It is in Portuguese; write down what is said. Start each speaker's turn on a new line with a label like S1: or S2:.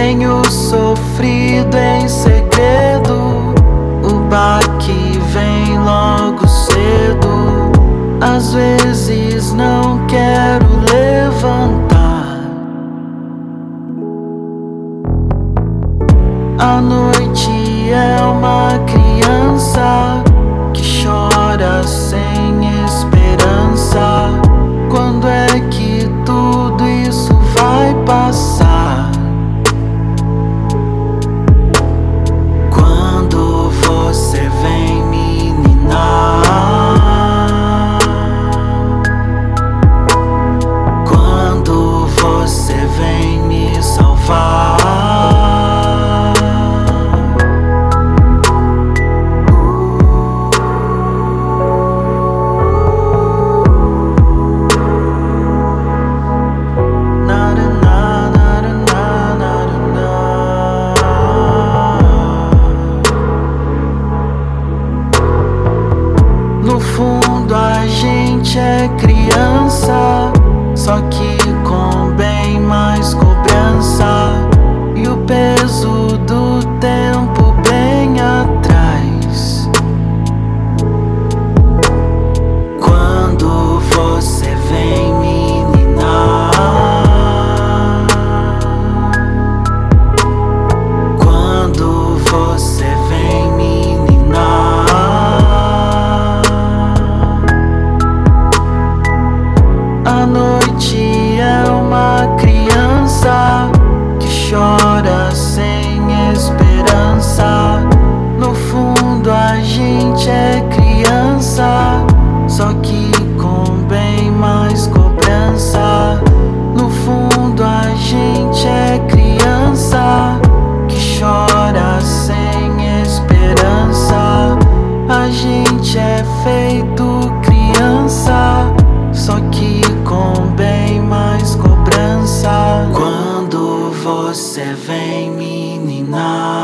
S1: Tenho sofrido em segredo, o baque vem logo cedo. Às vezes não quero levantar. A noite é uma criança que chora sem esperança. Quando é que tudo isso vai passar? Quando você vem me ninar, quando você vem me salvar. No fundo a gente é criança, só que com bem mais cobrança e o peso do tempo bem atrás. Quando você vem me ninar, quando você vem me ninar, a noite é uma criança que chora sem esperança. No fundo a gente é criança, só que com bem mais cobrança. No fundo a gente é criança que chora sem esperança. A gente é feito criança, só que com bem mais cobrança. Quando você vem me ninar,